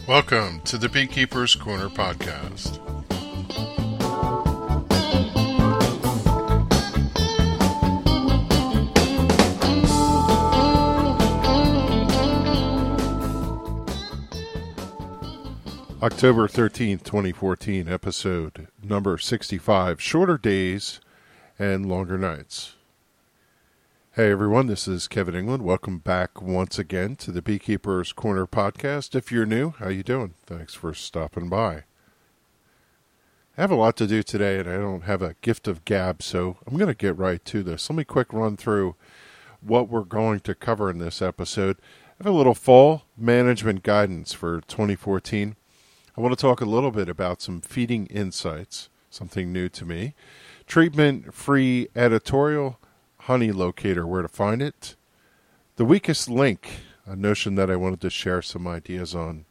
Welcome to the Beekeeper's Corner podcast. October 13th, 2014, episode number 65, Shorter Days and Longer Nights. Hey everyone, this is Kevin England. Welcome back once again to the Beekeeper's Corner podcast. If you're new, how you doing? Thanks for stopping by. I have a lot to do today and I don't have a gift of gab, so I'm going to get right to this. Let me quick run through what we're going to cover in this episode. I have a little fall management guidance for 2014. I want to talk a little bit about some feeding insights, something new to me. Treatment-free editorial, honey locator, where to find it. The weakest link, a notion that I wanted to share some ideas on.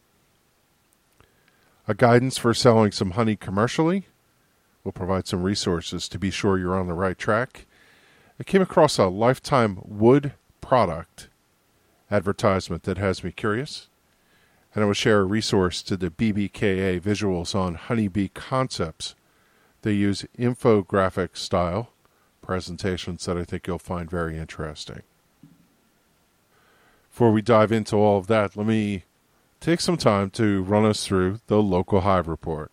A guidance for selling some honey commercially. We'll provide some resources to be sure you're on the right track. I came across a Lifetime wood product advertisement that has me curious. And I will share a resource to the BBKA visuals on honeybee concepts. They use infographic style presentations that I think you'll find very interesting. Before we dive into all of that, let me take some time to run us through the local hive report.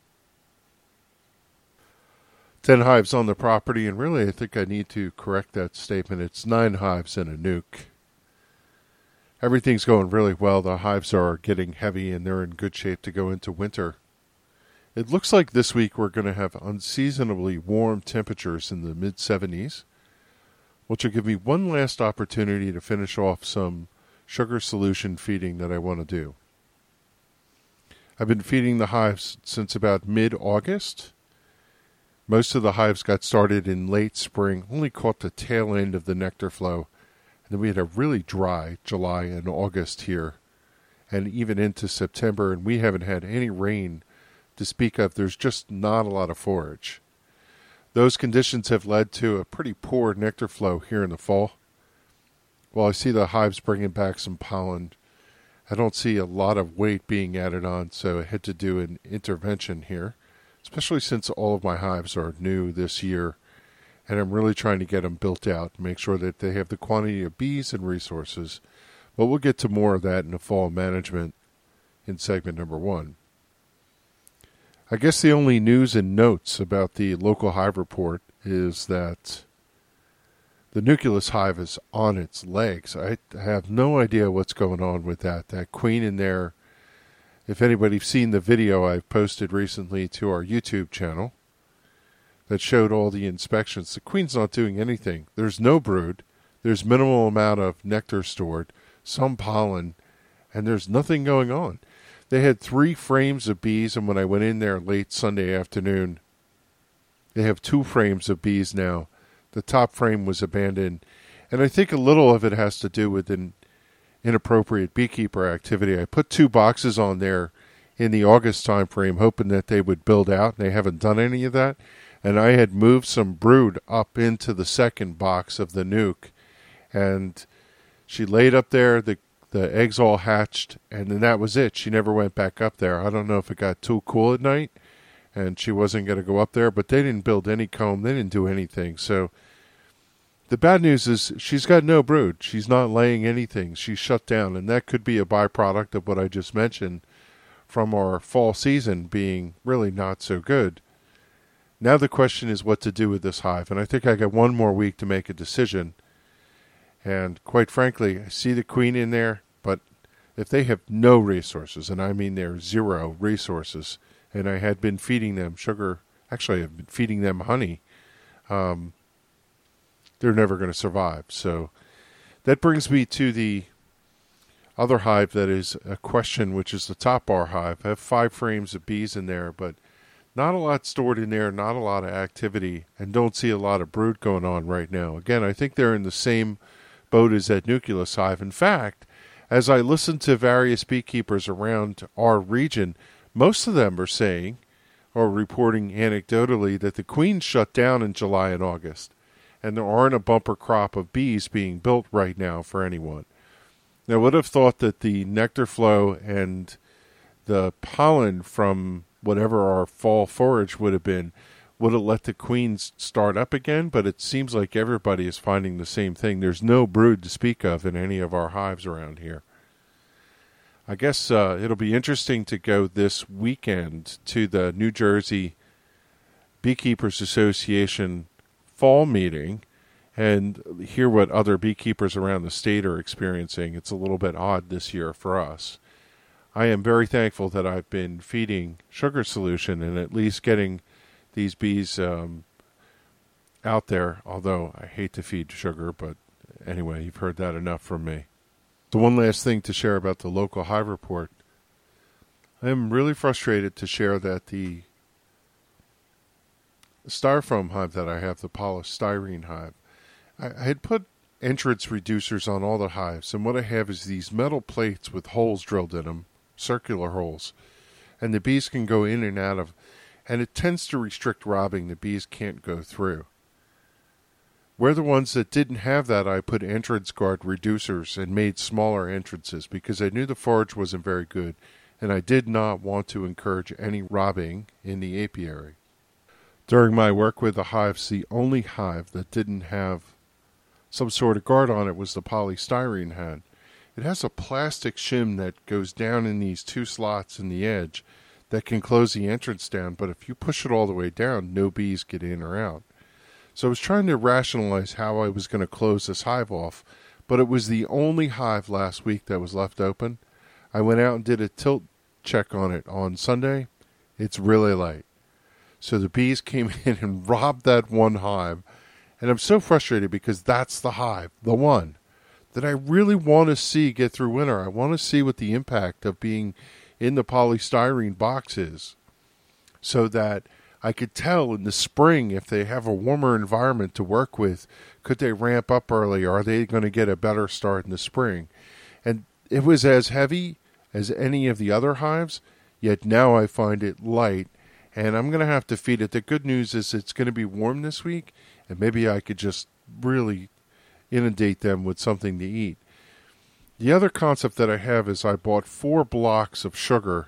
10 hives on the property, and really I think I need to correct that statement. It's 9 hives and a nuke. Everything's going really well. The hives are getting heavy and they're in good shape to go into winter. It looks like this week we're going to have unseasonably warm temperatures in the mid-70s, which will give me one last opportunity to finish off some sugar solution feeding that I want to do. I've been feeding the hives since about mid-August. Most of the hives got started in late spring, only caught the tail end of the nectar flow. And then we had a really dry July and August here, and even into September, and we haven't had any rain to speak of. There's just not a lot of forage. Those conditions have led to a pretty poor nectar flow here in the fall. While I see the hives bringing back some pollen, I don't see a lot of weight being added on, so I had to do an intervention here, especially since all of my hives are new this year, and I'm really trying to get them built out and make sure that they have the quantity of bees and resources. But we'll get to more of that in the fall management in segment number 1. I guess the only news and notes about the local hive report is that the nucleus hive is on its legs. I have no idea what's going on with that. That queen in there, if anybody's seen the video I've posted recently to our YouTube channel that showed all the inspections, the queen's not doing anything. There's no brood. There's minimal amount of nectar stored, some pollen, and there's nothing going on. They had 3 frames of bees, and when I went in there late Sunday afternoon, they have 2 frames of bees now. The top frame was abandoned, and I think a little of it has to do with an inappropriate beekeeper activity. I put 2 boxes on there in the August time frame, hoping that they would build out, and they haven't done any of that. And I had moved some brood up into the second box of the nuke, and she laid up there. The eggs all hatched, and then that was it. She never went back up there. I don't know if it got too cool at night and she wasn't going to go up there, but they didn't build any comb. They didn't do anything. So the bad news is she's got no brood. She's not laying anything. She's shut down, and that could be a byproduct of what I just mentioned from our fall season being really not so good. Now the question is what to do with this hive, and I think I got one more week to make a decision. And quite frankly, I see the queen in there, but if they have no resources, and I mean there's 0 resources, and I had been feeding them sugar, actually I've been feeding them honey, they're never going to survive. So that brings me to the other hive that is a question, which is the top bar hive. I have 5 frames of bees in there, but not a lot stored in there, not a lot of activity, and don't see a lot of brood going on right now. Again, I think they're in the same boat as that nucleus hive. In fact, as I listen to various beekeepers around our region, most of them are saying or reporting anecdotally that the queen shut down in July and August, and there aren't a bumper crop of bees being built right now for anyone. Now, I would have thought that the nectar flow and the pollen from whatever our fall forage would have been would have let the queens start up again, but it seems like everybody is finding the same thing. There's no brood to speak of in any of our hives around here. I guess it'll be interesting to go this weekend to the New Jersey Beekeepers Association fall meeting and hear what other beekeepers around the state are experiencing. It's a little bit odd this year for us. I am very thankful that I've been feeding Sugar Solution and at least getting these bees out there, although I hate to feed sugar, but anyway, you've heard that enough from me. The one last thing to share about the local hive report. I am really frustrated to share that the styrofoam hive that I have, the polystyrene hive, I had put entrance reducers on all the hives, and what I have is these metal plates with holes drilled in them, circular holes, and the bees can go in and out of, and it tends to restrict robbing. The bees can't go through. Where the ones that didn't have that, I put entrance guard reducers and made smaller entrances because I knew the forage wasn't very good, and I did not want to encourage any robbing in the apiary. During my work with the hives, the only hive that didn't have some sort of guard on it was the polystyrene hive. It has a plastic shim that goes down in these two slots in the edge that can close the entrance down, but if you push it all the way down, no bees get in or out. So I was trying to rationalize how I was going to close this hive off, but it was the only hive last week that was left open. I went out and did a tilt check on it on Sunday. It's really light. So the bees came in and robbed that one hive, and I'm so frustrated because that's the hive, the one, that I really want to see get through winter. I want to see what the impact of being in the polystyrene box is, so that I could tell in the spring if they have a warmer environment to work with, could they ramp up early? Are they going to get a better start in the spring? And it was as heavy as any of the other hives, yet now I find it light, and I'm going to have to feed it. The good news is it's going to be warm this week, and maybe I could just really inundate them with something to eat. The other concept that I have is I bought 4 blocks of sugar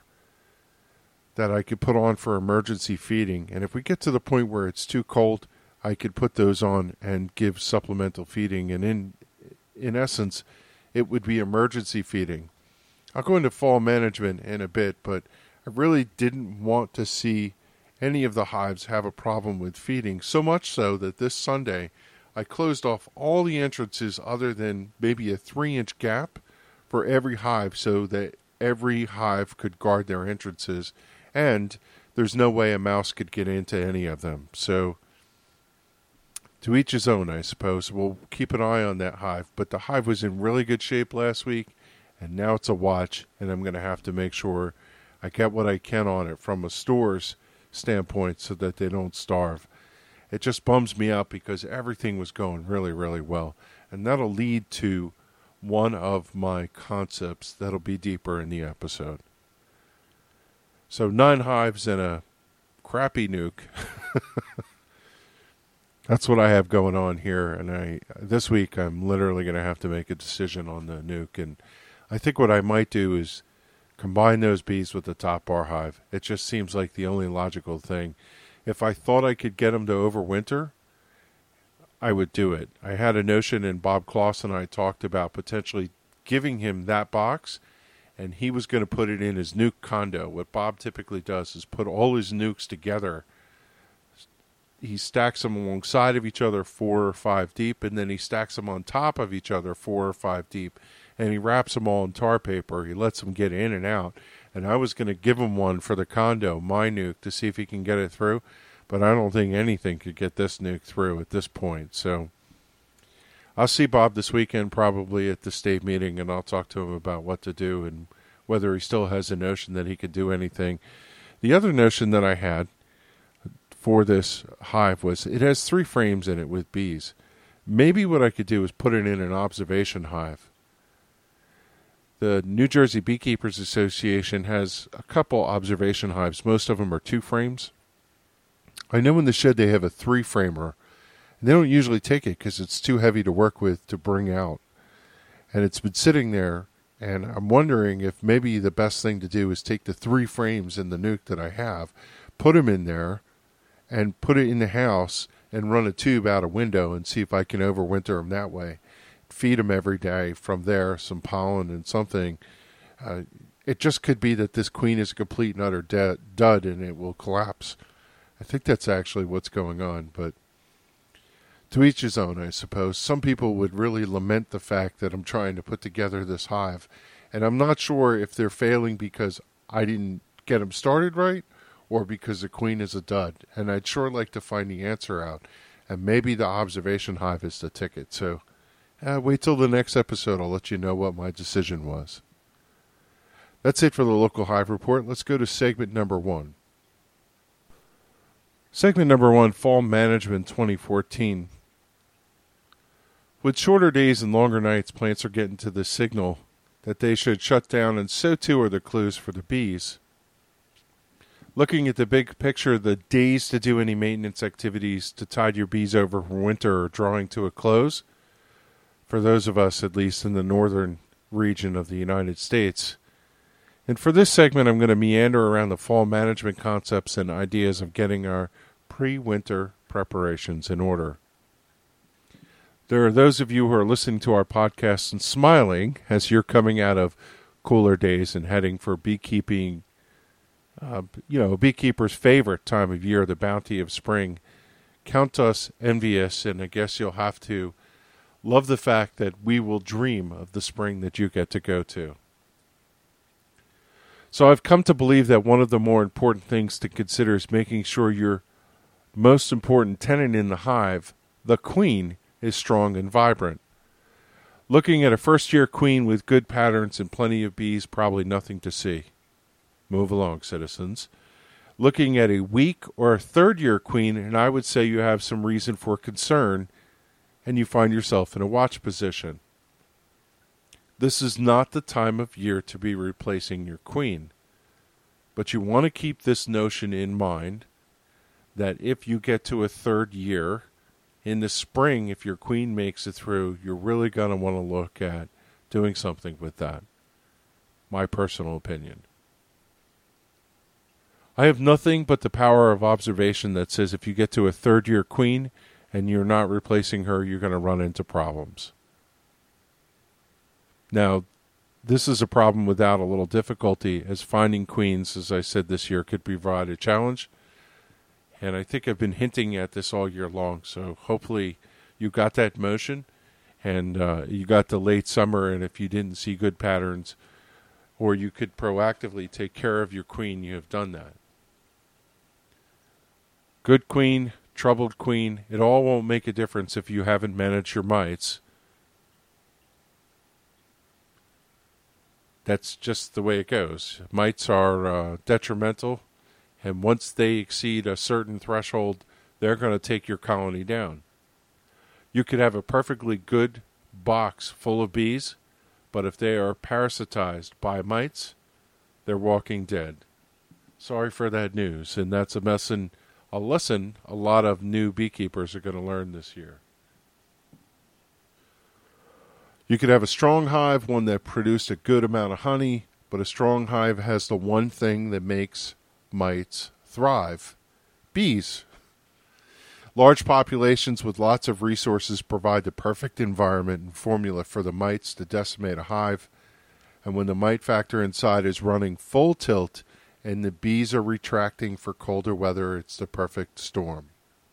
that I could put on for emergency feeding. And if we get to the point where it's too cold, I could put those on and give supplemental feeding. And in essence, it would be emergency feeding. I'll go into fall management in a bit, but I really didn't want to see any of the hives have a problem with feeding, so much so that this Sunday I closed off all the entrances other than maybe a 3-inch gap for every hive so that every hive could guard their entrances, and there's no way a mouse could get into any of them. So to each his own, I suppose. We'll keep an eye on that hive, but the hive was in really good shape last week, and now it's a watch, and I'm going to have to make sure I get what I can on it from a store's standpoint so that they don't starve. It just bums me out because everything was going really, really well. And that'll lead to one of my concepts that'll be deeper in the episode. So 9 hives and a crappy nuke. That's what I have going on here. And this week I'm literally going to have to make a decision on the nuke. And I think what I might do is combine those bees with the top bar hive. It just seems like the only logical thing. If I thought I could get them to overwinter, I would do it. I had a notion, and Bob Kloss and I talked about potentially giving him that box, and he was going to put it in his nuke condo. What Bob typically does is put all his nukes together. He stacks them alongside of each other 4 or 5 deep, and then he stacks them on top of each other 4 or 5 deep, and he wraps them all in tar paper. He lets them get in and out. And I was going to give him one for the condo, my nuke, to see if he can get it through. But I don't think anything could get this nuke through at this point. So I'll see Bob this weekend probably at the state meeting, and I'll talk to him about what to do and whether he still has a notion that he could do anything. The other notion that I had for this hive was it has 3 frames in it with bees. Maybe what I could do is put it in an observation hive. The New Jersey Beekeepers Association has a couple observation hives. Most of them are 2 frames. I know in the shed they have a 3-framer. They don't usually take it because it's too heavy to work with to bring out. And it's been sitting there And I'm wondering if maybe the best thing to do is take the 3 frames in the nuke that I have, put them in there, and put it in the house and run a tube out a window and see if I can overwinter them that way. Feed them every day from there, some pollen and something. It just could be that this queen is a complete and utter dud and it will collapse. I think that's actually what's going on, but to each his own, I suppose. Some people would really lament the fact that I'm trying to put together this hive, and I'm not sure if they're failing because I didn't get them started right or because the queen is a dud, and I'd sure like to find the answer out, and maybe the observation hive is the ticket. So wait till the next episode. I'll let you know what my decision was. That's it for the local hive report. Let's go to segment number 1. Segment number 1, Fall Management 2014. With shorter days and longer nights, plants are getting to the signal that they should shut down, and so too are the clues for the bees. Looking at the big picture, the days to do any maintenance activities to tide your bees over for winter are drawing to a close, for those of us at least in the northern region of the United States. And for this segment, I'm going to meander around the fall management concepts and ideas of getting our pre-winter preparations in order. There are those of you who are listening to our podcast and smiling as you're coming out of cooler days and heading for beekeeping, a beekeeper's favorite time of year, the bounty of spring. Count us envious, and I guess you'll have to love the fact that we will dream of the spring that you get to go to. So I've come to believe that one of the more important things to consider is making sure your most important tenant in the hive, the queen, is strong and vibrant. Looking at a first-year queen with good patterns and plenty of bees, probably nothing to see. Move along, citizens. Looking at a weak or a third-year queen, and I would say you have some reason for concern, and you find yourself in a watch position. This is not the time of year to be replacing your queen, but you want to keep this notion in mind that if you get to a third year, in the spring, if your queen makes it through, you're really going to want to look at doing something with that. My personal opinion. I have nothing but the power of observation that says if you get to a third-year queen and you're not replacing her, you're going to run into problems. Now, this is a problem without a little difficulty, as finding queens, as I said this year, could provide a challenge. And I think I've been hinting at this all year long, so hopefully you got that motion, and you got the late summer, and if you didn't see good patterns, or you could proactively take care of your queen, you have done that. Good queen, troubled queen, it all won't make a difference if you haven't managed your mites. That's just the way it goes. Mites are detrimental. And once they exceed a certain threshold, they're going to take your colony down. You could have a perfectly good box full of bees, but if they are parasitized by mites, they're walking dead. Sorry for that news, and that's a lesson a lot of new beekeepers are going to learn this year. You could have a strong hive, one that produced a good amount of honey, but a strong hive has the one thing that makes mites thrive: bees. Large populations with lots of resources provide the perfect environment and formula for the mites to decimate a hive, and when the mite factor inside is running full tilt and the bees are retracting for colder weather, it's the perfect storm.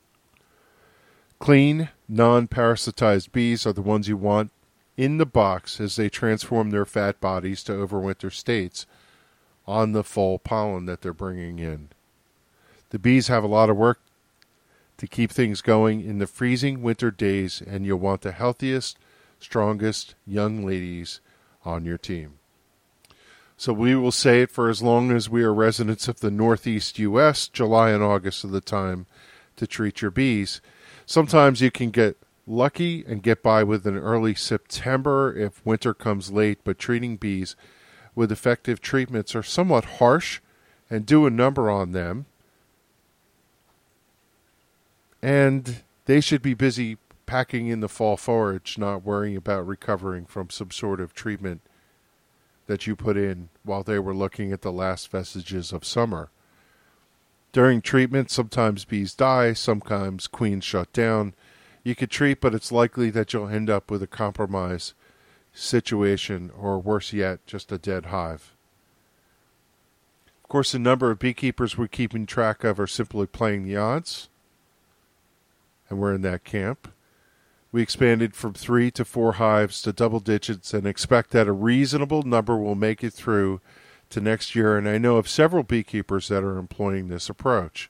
Clean, non-parasitized bees are the ones you want in the box as they transform their fat bodies to overwinter states on the fall pollen that they're bringing in. The bees have a lot of work to keep things going in the freezing winter days, and you'll want the healthiest, strongest young ladies on your team. So we will say it for as long as we are residents of the Northeast U.S., July and August are the time to treat your bees. Sometimes you can get lucky and get by with an early September if winter comes late, but treating bees with effective treatments are somewhat harsh and do a number on them. And they should be busy packing in the fall forage, not worrying about recovering from some sort of treatment that you put in while they were looking at the last vestiges of summer. During treatment, sometimes bees die, sometimes queens shut down. You could treat, but it's likely that you'll end up with a compromise situation, or worse yet, just a dead hive. Of course, the number of beekeepers we're keeping track of are simply playing the odds, and we're in that camp. We expanded from 3 to 4 hives to double digits and expect that a reasonable number will make it through to next year, and I know of several beekeepers that are employing this approach.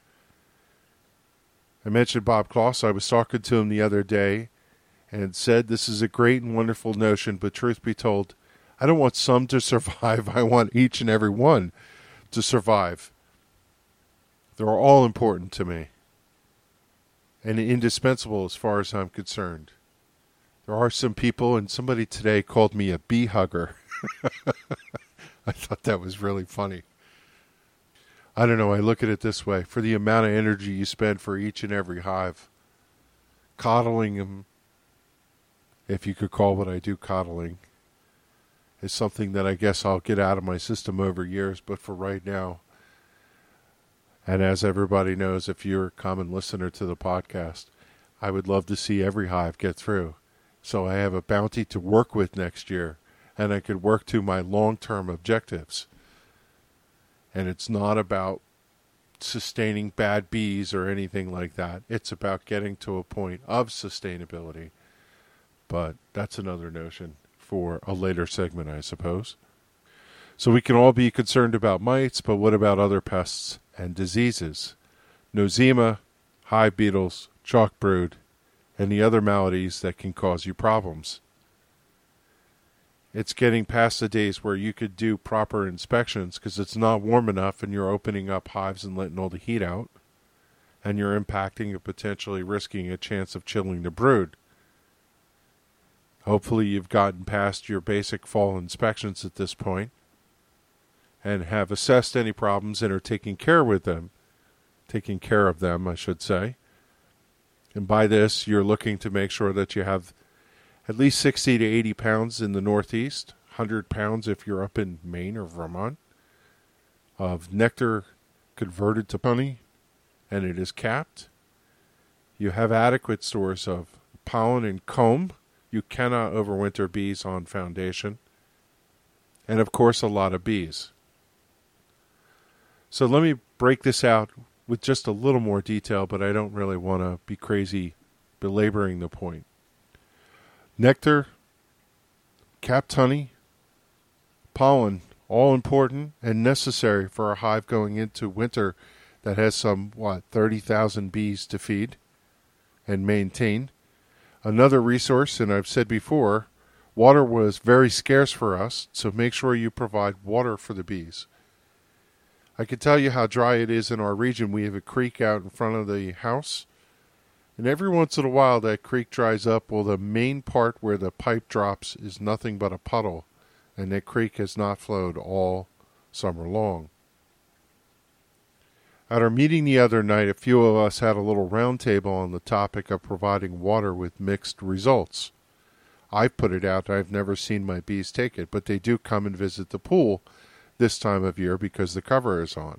I mentioned Bob Kloss. I was talking to him the other day and said this is a great and wonderful notion, but truth be told, I don't want some to survive. I want each and every one to survive. They're all important to me and indispensable as far as I'm concerned. There are some people, and somebody today called me a bee hugger. I thought that was really funny. I don't know, I look at it this way. For the amount of energy you spend for each and every hive, coddling them, if you could call what I do coddling, is something that I guess I'll get out of my system over years. But for right now, and as everybody knows, if you're a common listener to the podcast, I would love to see every hive get through. So I have a bounty to work with next year, and I could work to my long-term objectives. And it's not about sustaining bad bees or anything like that. It's about getting to a point of sustainability. But that's another notion for a later segment, I suppose. So we can all be concerned about mites, but what about other pests and diseases? Nosema, hive beetles, chalk brood, and the other maladies that can cause you problems. It's getting past the days where you could do proper inspections because it's not warm enough and you're opening up hives and letting all the heat out, and you're impacting and potentially risking a chance of chilling the brood. Hopefully you've gotten past your basic fall inspections at this point and have assessed any problems and are taking care of them, I should say. And by this, you're looking to make sure that you have at least 60 to 80 pounds in the Northeast, 100 pounds if you're up in Maine or Vermont, of nectar converted to honey, and it is capped. You have adequate stores of pollen and comb. You cannot overwinter bees on foundation. And, of course, a lot of bees. So let me break this out with just a little more detail, but I don't really want to be crazy belaboring the point. Nectar, capped honey, pollen, all important and necessary for a hive going into winter that has some, 30,000 bees to feed and maintain. Another resource, and I've said before, water was very scarce for us, so make sure you provide water for the bees. I can tell you how dry it is in our region. We have a creek out in front of the house, and every once in a while that creek dries up. Well, the main part where the pipe drops is nothing but a puddle, and that creek has not flowed all summer long. At our meeting the other night, a few of us had a little round table on the topic of providing water with mixed results. I've put it out. I've never seen my bees take it, but they do come and visit the pool this time of year because the cover is on.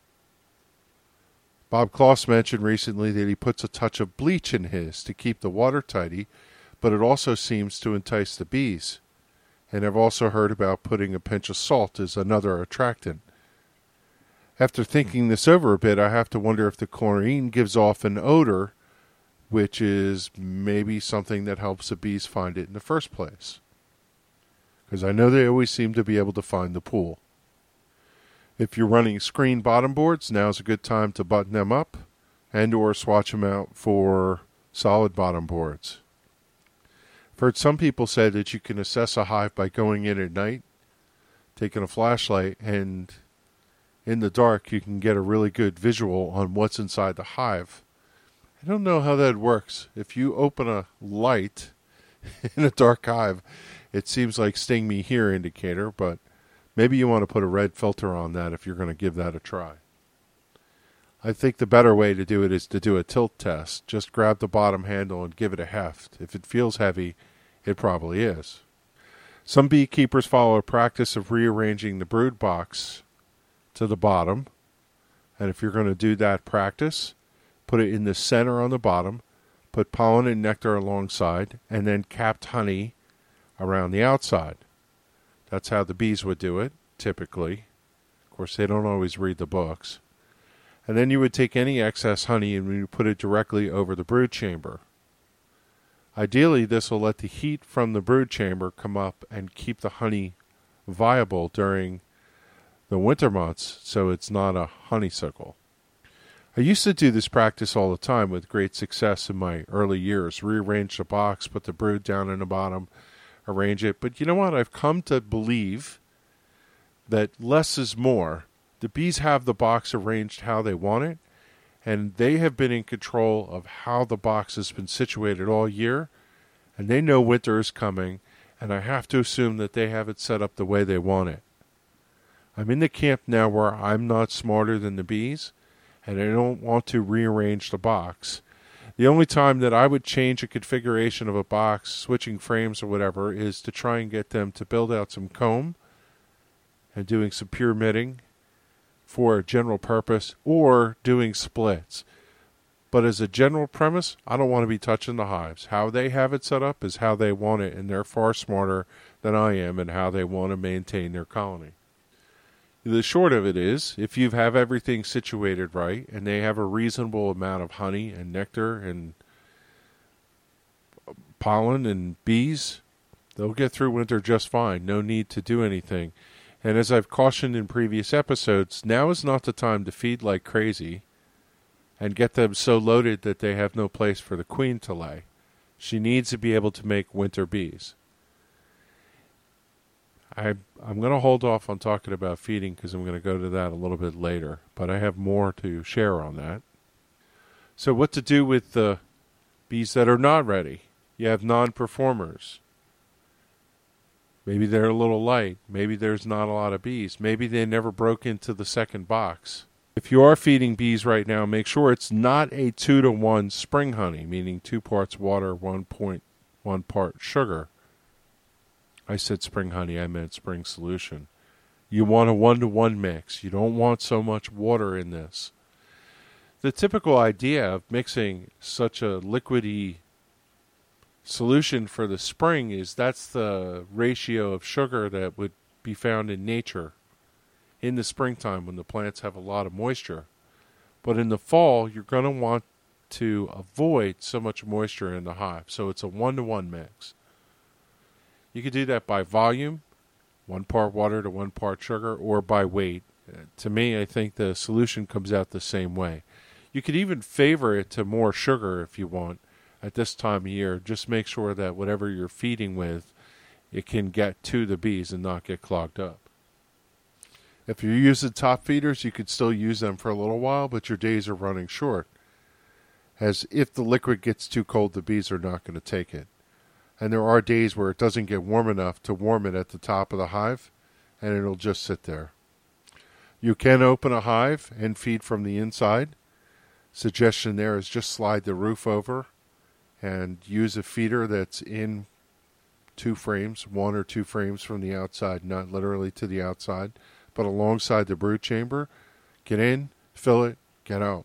Bob Kloss mentioned recently that he puts a touch of bleach in his to keep the water tidy, but it also seems to entice the bees. And I've also heard about putting a pinch of salt as another attractant. After thinking this over a bit, I have to wonder if the chlorine gives off an odor, which is maybe something that helps the bees find it in the first place. Because I know they always seem to be able to find the pool. If you're running screen bottom boards, now's a good time to button them up and or swatch them out for solid bottom boards. I've heard some people say that you can assess a hive by going in at night, taking a flashlight, and in the dark you can get a really good visual on what's inside the hive. I don't know how that works. If you open a light in a dark hive, it seems like sting me here indicator, but maybe you want to put a red filter on that if you're going to give that a try. I think the better way to do it is to do a tilt test. Just grab the bottom handle and give it a heft. If it feels heavy, it probably is. Some beekeepers follow a practice of rearranging the brood box to the bottom. And if you're going to do that practice, put it in the center on the bottom, put pollen and nectar alongside, and then capped honey around the outside. That's how the bees would do it, typically. Of course, they don't always read the books. And then you would take any excess honey and you put it directly over the brood chamber. Ideally, this will let the heat from the brood chamber come up and keep the honey viable during the winter months, so it's not a honeysuckle. I used to do this practice all the time with great success in my early years. Rearrange the box, put the brood down in the bottom, arrange it. But you know what? I've come to believe that less is more. The bees have the box arranged how they want it, and they have been in control of how the box has been situated all year, and they know winter is coming, and I have to assume that they have it set up the way they want it. I'm in the camp now where I'm not smarter than the bees, and I don't want to rearrange the box. The only time that I would change a configuration of a box, switching frames or whatever, is to try and get them to build out some comb and doing some pyramiding for a general purpose, or doing splits. But as a general premise, I don't want to be touching the hives. How they have it set up is how they want it, and they're far smarter than I am in how they want to maintain their colony. The short of it is, if you have everything situated right, and they have a reasonable amount of honey and nectar and pollen and bees, they'll get through winter just fine. No need to do anything. And as I've cautioned in previous episodes, now is not the time to feed like crazy and get them so loaded that they have no place for the queen to lay. She needs to be able to make winter bees. I'm going to hold off on talking about feeding because I'm going to go to that a little bit later, but I have more to share on that. So what to do with the bees that are not ready? You have non-performers. Maybe they're a little light. Maybe there's not a lot of bees. Maybe they never broke into the second box. If you are feeding bees right now, make sure it's not a 2-to-1 spring honey, meaning 2 parts water, 1.1 part sugar. I said spring honey, I meant spring solution. You want a 1-to-1 mix. You don't want so much water in this. The typical idea of mixing such a liquidy solution for the spring is that's the ratio of sugar that would be found in nature in the springtime when the plants have a lot of moisture. But in the fall, you're going to want to avoid so much moisture in the hive. So it's a 1-to-1 mix. You could do that by volume, 1 part water to 1 part sugar, or by weight. To me, I think the solution comes out the same way. You could even favor it to more sugar if you want at this time of year. Just make sure that whatever you're feeding with, it can get to the bees and not get clogged up. If you're using top feeders, you could still use them for a little while, but your days are running short. As if the liquid gets too cold, the bees are not going to take it. And there are days where it doesn't get warm enough to warm it at the top of the hive, and it'll just sit there. You can open a hive and feed from the inside. Suggestion there is just slide the roof over and use a feeder that's in 2 frames, 1 or 2 frames from the outside, not literally to the outside, but alongside the brood chamber. Get in, fill it, get out.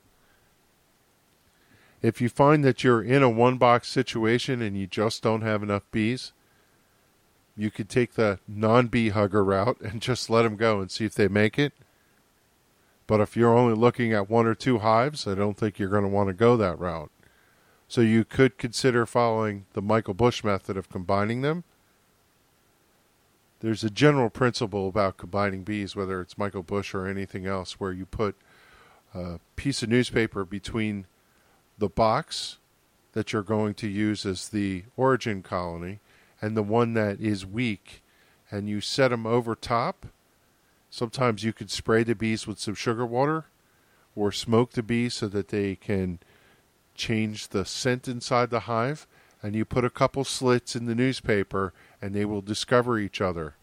If you find that you're in a 1-box situation and you just don't have enough bees, you could take the non-bee hugger route and just let them go and see if they make it. But if you're only looking at 1 or 2 hives, I don't think you're going to want to go that route. So you could consider following the Michael Bush method of combining them. There's a general principle about combining bees, whether it's Michael Bush or anything else, where you put a piece of newspaper between the box that you're going to use as the origin colony and the one that is weak, and you set them over top. Sometimes you could spray the bees with some sugar water or smoke the bees so that they can change the scent inside the hive, and you put a couple slits in the newspaper and they will discover each other.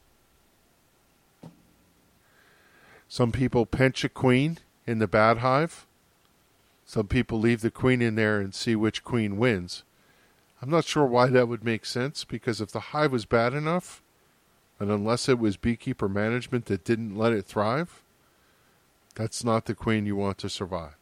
Some people pinch a queen in the bad hive. Some people leave the queen in there and see which queen wins. I'm not sure why that would make sense, because if the hive was bad enough, And unless it was beekeeper management that didn't let it thrive, that's not the queen you want to survive.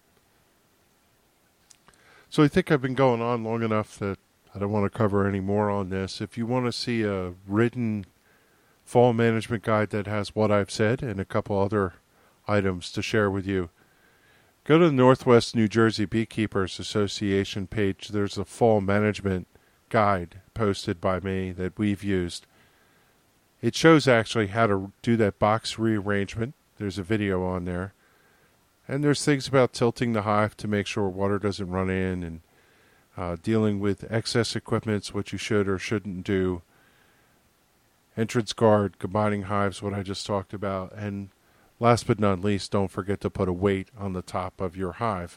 So I think I've been going on long enough that I don't want to cover any more on this. If you want to see a written fall management guide that has what I've said and a couple other items to share with you, go to the Northwest New Jersey Beekeepers Association page. There's a fall management guide posted by me that we've used. It shows actually how to do that box rearrangement. There's a video on there. And there's things about tilting the hive to make sure water doesn't run in, and dealing with excess equipment, what you should or shouldn't do. Entrance guard, combining hives, what I just talked about. And last but not least, don't forget to put a weight on the top of your hive.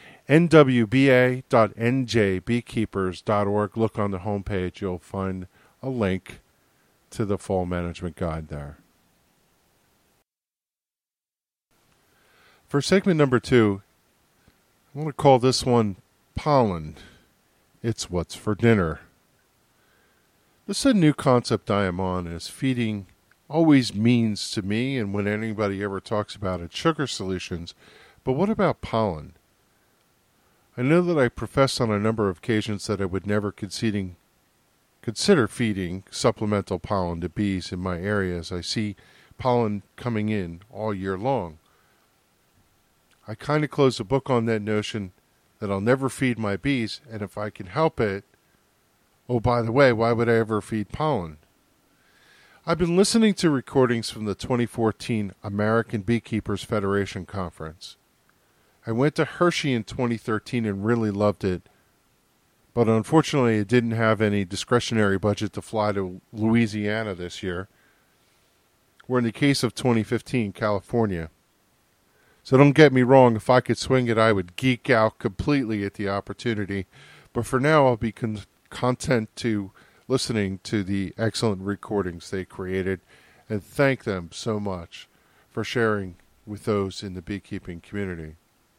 nwba.njbeekeepers.org. Look on the homepage. You'll find a link to the fall management guide there. For segment number 2, I want to call this one Pollen. It's what's for dinner. This is a new concept I am on, as feeding always means to me, and when anybody ever talks about it, sugar solutions. But what about pollen? I know that I professed on a number of occasions that I would never consider feeding supplemental pollen to bees in my area, as I see pollen coming in all year long. I kind of close the book on that notion that I'll never feed my bees, and if I can help it, oh, by the way, why would I ever feed pollen? I've been listening to recordings from the 2014 American Beekeepers Federation Conference. I went to Hershey in 2013 and really loved it, but unfortunately it didn't have any discretionary budget to fly to Louisiana this year, or in the case of 2015, California. So don't get me wrong, if I could swing it, I would geek out completely at the opportunity. But for now, I'll be content to listening to the excellent recordings they created, and thank them so much for sharing with those in the beekeeping community.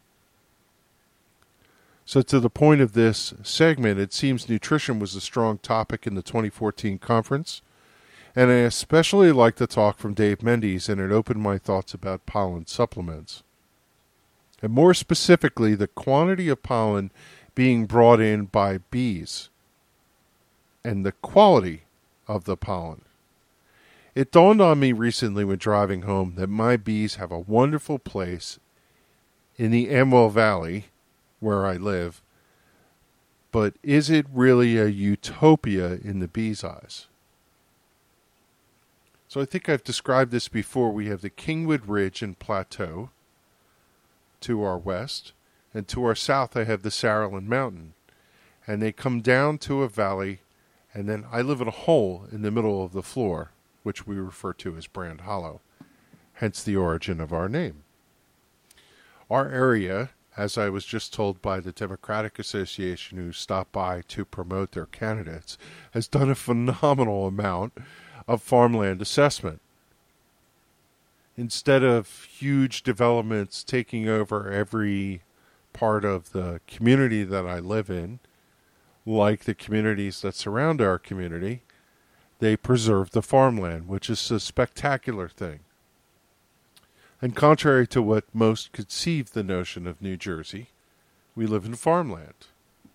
So to the point of this segment, it seems nutrition was a strong topic in the 2014 conference, and I especially like the talk from Dave Mendes, and it opened my thoughts about pollen supplements. And more specifically, the quantity of pollen being brought in by bees and the quality of the pollen. It dawned on me recently when driving home that my bees have a wonderful place in the Amwell Valley, where I live, but is it really a utopia in the bees' eyes? So I think I've described this before. We have the Kingwood Ridge and Plateau to our west, and to our south I have the Saraland Mountain, and they come down to a valley, and then I live in a hole in the middle of the floor, which we refer to as Brand Hollow, hence the origin of our name. Our area, as I was just told by the Democratic Association who stopped by to promote their candidates, has done a phenomenal amount of farmland assessment. Instead of huge developments taking over every part of the community that I live in, like the communities that surround our community, they preserve the farmland, which is a spectacular thing. And contrary to what most conceive the notion of New Jersey, we live in farmland.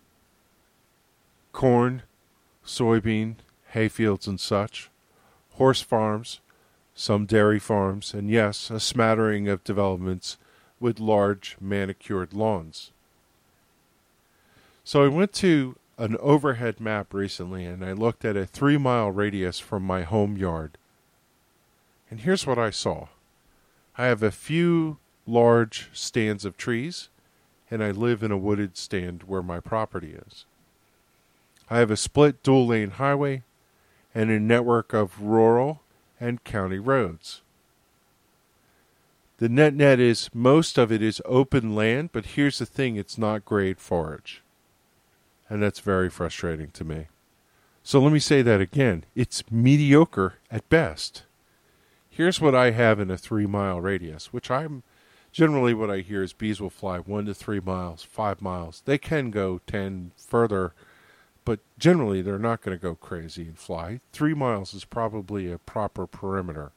Corn, soybean, hayfields and such, horse farms, some dairy farms, and yes, a smattering of developments with large manicured lawns. So I went to an overhead map recently, and I looked at a 3-mile radius from my home yard. And here's what I saw. I have a few large stands of trees, and I live in a wooded stand where my property is. I have a split dual-lane highway and a network of rural and county roads. The net is most of it is open land, but here's the thing, it's not grade forage. And that's very frustrating to me. So let me say that again. It's mediocre at best. Here's what I have in a 3-mile radius, which I'm generally what I hear is bees will fly 1 to 3 miles, 5 miles. They can go 10 further But generally, they're not going to go crazy and fly. 3 miles is probably a proper perimeter.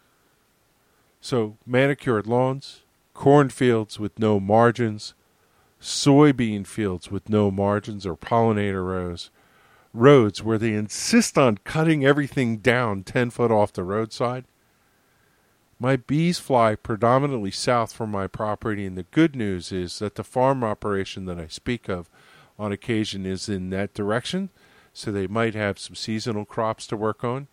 So manicured lawns, cornfields with no margins, soybean fields with no margins or pollinator rows, roads where they insist on cutting everything down 10 foot off the roadside. My bees fly predominantly south from my property, and the good news is that the farm operation that I speak of on occasion is in that direction, so they might have some seasonal crops to work on.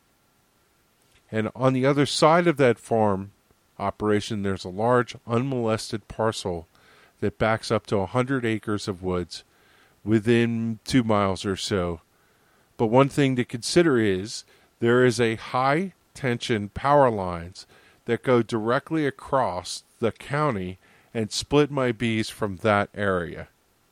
And on the other side of that farm operation, there's a large unmolested parcel that backs up to 100 acres of woods within 2 miles or so. But one thing to consider is there is a high tension power lines that go directly across the county and split my bees from that area.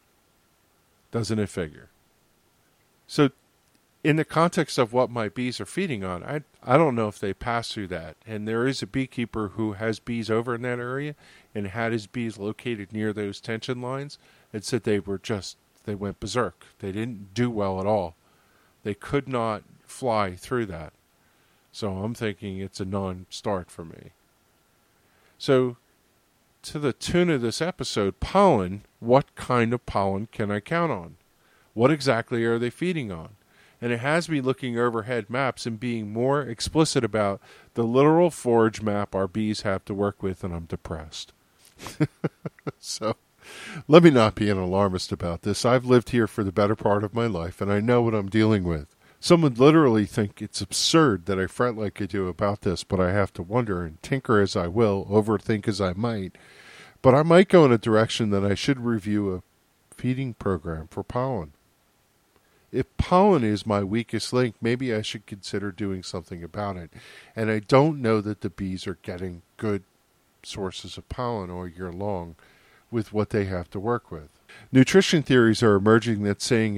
Doesn't it figure? So in the context of what my bees are feeding on, I don't know if they pass through that. And there is a beekeeper who has bees over in that area and had his bees located near those tension lines and said they went berserk. They didn't do well at all. They could not fly through that. So I'm thinking it's a non-start for me. So to the tune of this episode, pollen, what kind of pollen can I count on? What exactly are they feeding on? And it has me looking overhead maps and being more explicit about the literal forage map our bees have to work with, and I'm depressed. So let me not be an alarmist about this. I've lived here for the better part of my life, and I know what I'm dealing with. Some would literally think it's absurd that I fret like I do about this, but I have to wonder and tinker as I will, overthink as I might. But I might go in a direction that I should review a feeding program for pollen. If pollen is my weakest link, maybe I should consider doing something about it. And I don't know that the bees are getting good sources of pollen all year long with what they have to work with. Nutrition theories are emerging that saying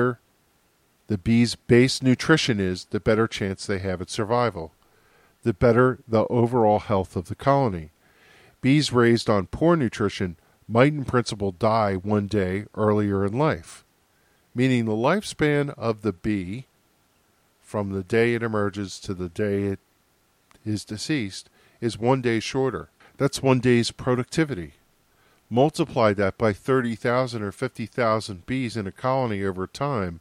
the bees' base nutrition is, the better chance they have at survival, the better the overall health of the colony. Bees raised on poor nutrition might in principle die one day earlier in life, meaning the lifespan of the bee from the day it emerges to the day it is deceased is 1 day shorter. That's 1 day's productivity. Multiply that by 30,000 or 50,000 bees in a colony over time,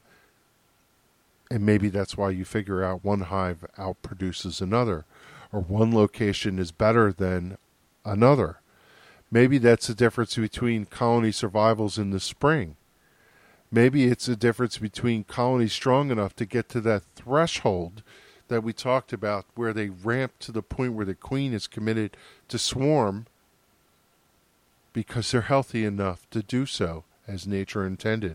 and maybe that's why you figure out one hive outproduces another, or one location is better than another. Maybe that's the difference between colony survivals in the spring. Maybe it's the difference between colonies strong enough to get to that threshold that we talked about where they ramp to the point where the queen is committed to swarm because they're healthy enough to do so as nature intended.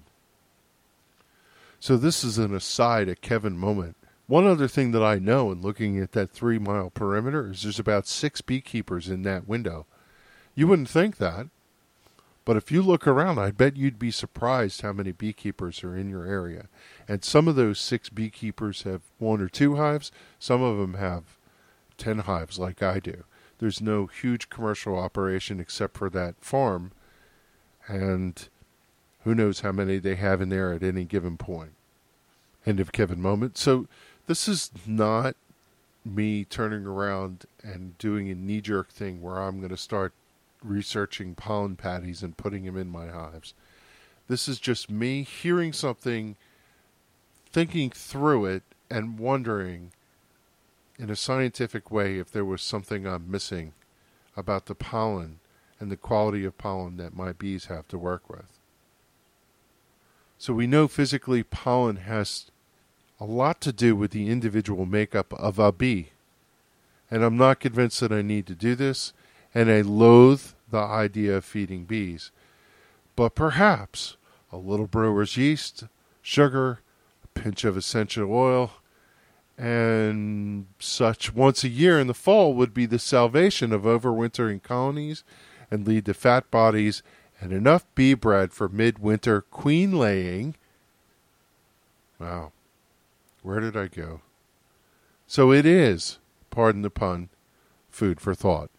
So this is an aside, a Kevin moment. One other thing that I know in looking at that 3 mile perimeter is there's about 6 beekeepers in that window. You wouldn't think that, but if you look around, I bet you'd be surprised how many beekeepers are in your area. And some of those 6 beekeepers have 1 or 2 hives. Some of them have 10 hives like I do. There's no huge commercial operation except for that farm, and who knows how many they have in there at any given point. End of Kevin moment. So this is not me turning around and doing a knee-jerk thing where I'm going to start researching pollen patties and putting them in my hives. This is just me hearing something, thinking through it, and wondering in a scientific way if there was something I'm missing about the pollen and the quality of pollen that my bees have to work with. So we know physically pollen has a lot to do with the individual makeup of a bee. And I'm not convinced that I need to do this, and I loathe the idea of feeding bees. But perhaps a little brewer's yeast, sugar, a pinch of essential oil, and such once a year in the fall would be the salvation of overwintering colonies and lead to fat bodies and enough bee bread for midwinter queen laying. Wow. Where did I go? So it is, pardon the pun, food for thought.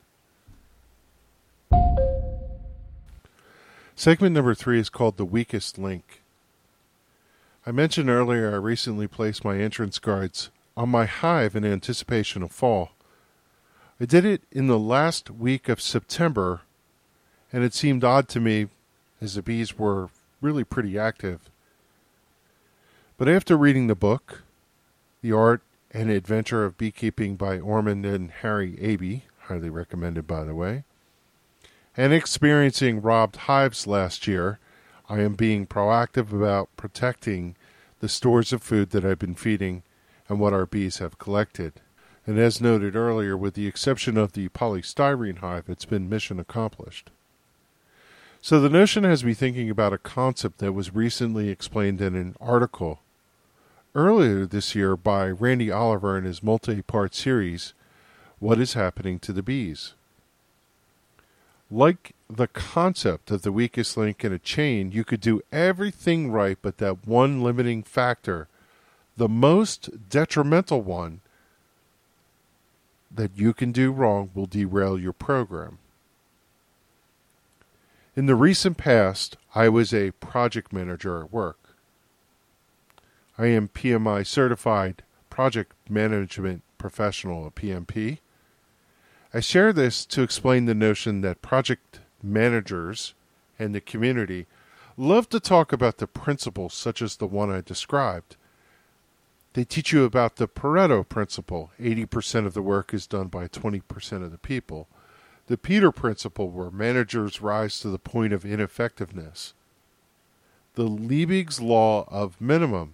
Segment number 3 is called The Weakest Link. I mentioned earlier I recently placed my entrance guards on my hive in anticipation of fall. I did it in the last week of September, and it seemed odd to me as the bees were really pretty active. But after reading the book, The Art and Adventure of Beekeeping by Ormond and Harry Abey, highly recommended by the way, and experiencing robbed hives last year, I am being proactive about protecting the stores of food that I've been feeding and what our bees have collected. And as noted earlier, with the exception of the polystyrene hive, it's been mission accomplished. So the notion has me thinking about a concept that was recently explained in an article earlier this year by Randy Oliver in his multi-part series, What is Happening to the Bees? Like the concept of the weakest link in a chain, you could do everything right, but that one limiting factor, the most detrimental one that you can do wrong, will derail your program. In the recent past, I was a project manager at work. I am PMI certified project management professional, a PMP. I share this to explain the notion that project managers and the community love to talk about the principles such as the one I described. They teach you about the Pareto principle. 80% of the work is done by 20% of the people. The Peter principle, where managers rise to the point of ineffectiveness. The Liebig's law of minimum.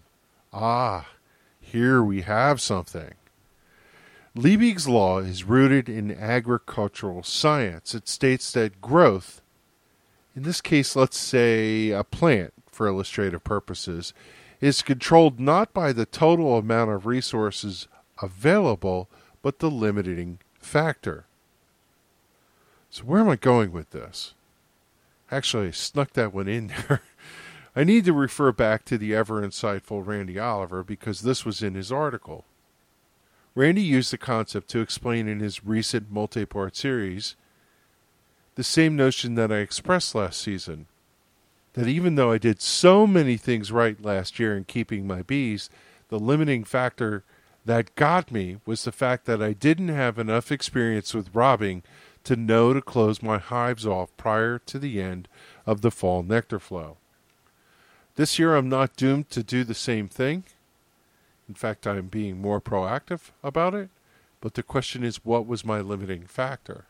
Here we have something. Liebig's law is rooted in agricultural science. It states that growth, in this case, let's say a plant for illustrative purposes, is controlled not by the total amount of resources available, but the limiting factor. So where am I going with this? Actually, I snuck that one in there. I need to refer back to the ever insightful Randy Oliver because this was in his article. Randy used the concept to explain in his recent multi-part series the same notion that I expressed last season, that even though I did so many things right last year in keeping my bees, the limiting factor that got me was the fact that I didn't have enough experience with robbing to know to close my hives off prior to the end of the fall nectar flow. This year I'm not doomed to do the same thing. In fact, I'm being more proactive about it. But the question is, what was my limiting factor?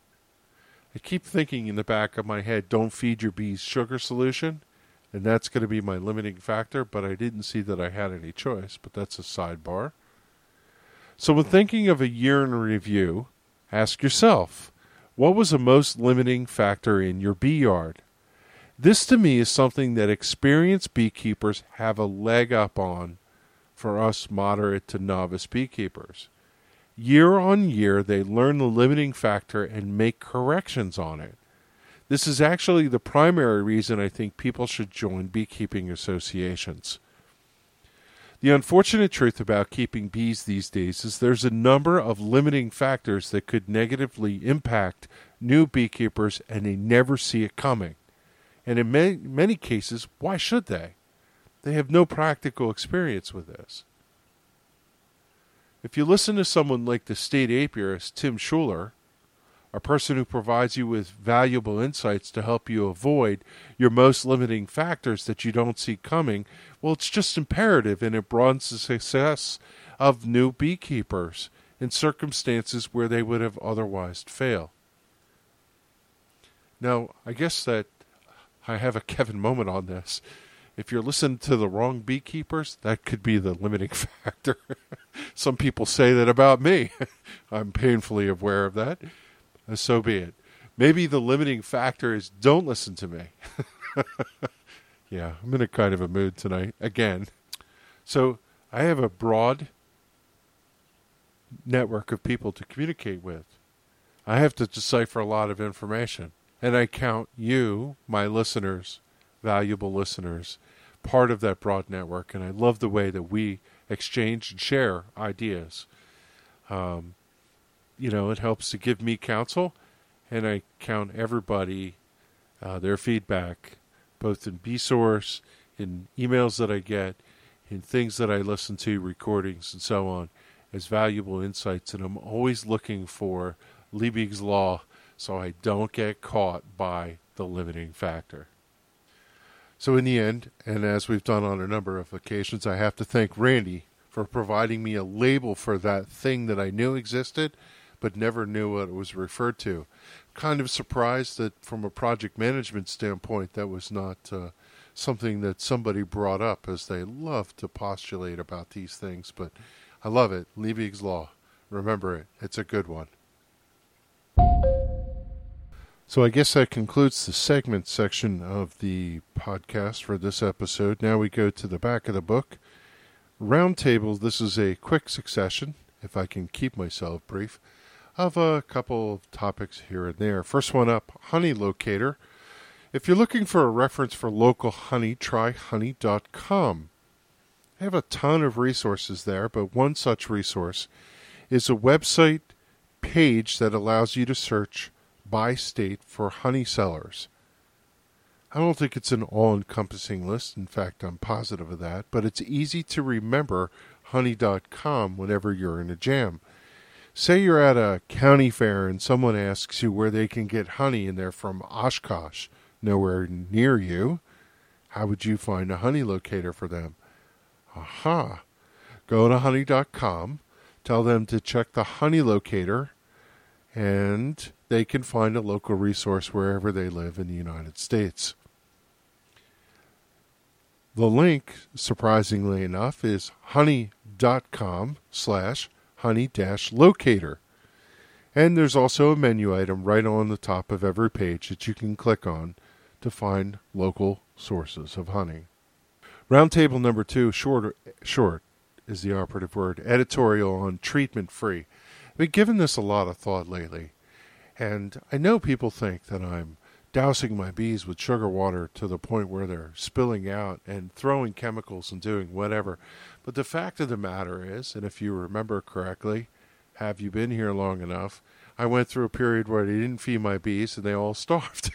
I keep thinking in the back of my head, don't feed your bees sugar solution. And that's going to be my limiting factor. But I didn't see that I had any choice. But that's a sidebar. So when thinking of a year in review, ask yourself, what was the most limiting factor in your bee yard? This to me is something that experienced beekeepers have a leg up on for us moderate to novice beekeepers. Year on year, they learn the limiting factor and make corrections on it. This is actually the primary reason I think people should join beekeeping associations. The unfortunate truth about keeping bees these days is there's a number of limiting factors that could negatively impact new beekeepers, and they never see it coming. And in many cases, why should they? They have no practical experience with this. If you listen to someone like the state apiarist, Tim Schuler, a person who provides you with valuable insights to help you avoid your most limiting factors that you don't see coming, well, it's just imperative, and it broadens the success of new beekeepers in circumstances where they would have otherwise failed. Now, I guess that I have a Kevin moment on this. If you're listening to the wrong beekeepers, that could be the limiting factor. Some people say that about me. I'm painfully aware of that. So be it. Maybe the limiting factor is don't listen to me. Yeah, I'm in a kind of a mood tonight, again. So I have a broad network of people to communicate with. I have to decipher a lot of information. And I count you, my listeners, valuable listeners, part of that broad network. And I love the way that we exchange and share ideas. It helps to give me counsel, and I count everybody, their feedback, both in BeeSource, in emails that I get, in things that I listen to, recordings and so on, as valuable insights. And I'm always looking for Liebig's Law so I don't get caught by the limiting factor. So in the end, and as we've done on a number of occasions, I have to thank Randy for providing me a label for that thing that I knew existed but never knew what it was referred to. Kind of surprised that from a project management standpoint that was not something that somebody brought up, as they love to postulate about these things. But I love it. Liebig's Law. Remember it. It's a good one. So I guess that concludes the segment section of the podcast for this episode. Now we go to the back of the book. Roundtable, this is a quick succession, if I can keep myself brief, of a couple of topics here and there. First one up, Honey Locator. If you're looking for a reference for local honey, try honey.com. I have a ton of resources there, but one such resource is a website page that allows you to search by state for honey sellers. I don't think it's an all-encompassing list. In fact, I'm positive of that. But it's easy to remember honey.com whenever you're in a jam. Say you're at a county fair and someone asks you where they can get honey and they're from Oshkosh, nowhere near you. How would you find a honey locator for them? Aha. Go to honey.com, tell them to check the honey locator, and they can find a local resource wherever they live in the United States. The link, surprisingly enough, is honey.com/honey-locator. And there's also a menu item right on the top of every page that you can click on to find local sources of honey. Roundtable number 2, short is the operative word, editorial on treatment-free. I've been giving this a lot of thought lately, and I know people think that I'm dousing my bees with sugar water to the point where they're spilling out and throwing chemicals and doing whatever. But the fact of the matter is, and if you remember correctly, have you been here long enough, I went through a period where I didn't feed my bees and they all starved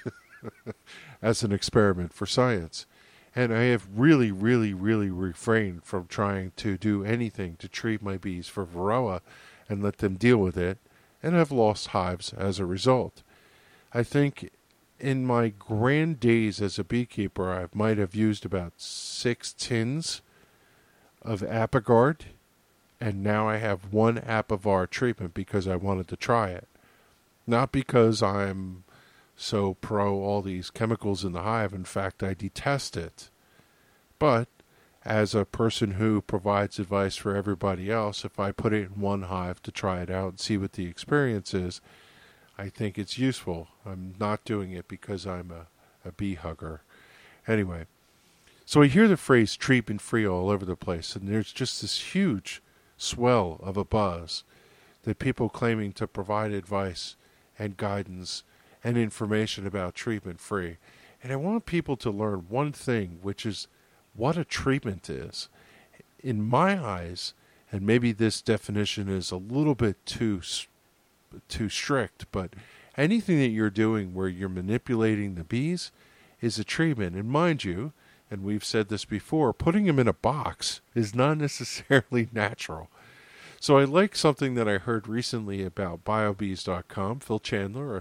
as an experiment for science. And I have really, really, really refrained from trying to do anything to treat my bees for Varroa and let them deal with it, and have lost hives as a result. I think in my grand days as a beekeeper, I might have used about 6 tins of Apigard, and now I have 1 Apivar treatment because I wanted to try it. Not because I'm so pro all these chemicals in the hive. In fact, I detest it. But as a person who provides advice for everybody else, if I put it in one hive to try it out and see what the experience is, I think it's useful. I'm not doing it because I'm a bee hugger. Anyway, so I hear the phrase treatment-free all over the place, and there's just this huge swell of a buzz that people claiming to provide advice and guidance and information about treatment-free. And I want people to learn one thing, which is what a treatment is. In my eyes, and maybe this definition is a little bit too strict, but anything that you're doing where you're manipulating the bees is a treatment. And mind you, and we've said this before, putting them in a box is not necessarily natural. So I like something that I heard recently about biobees.com. Phil Chandler,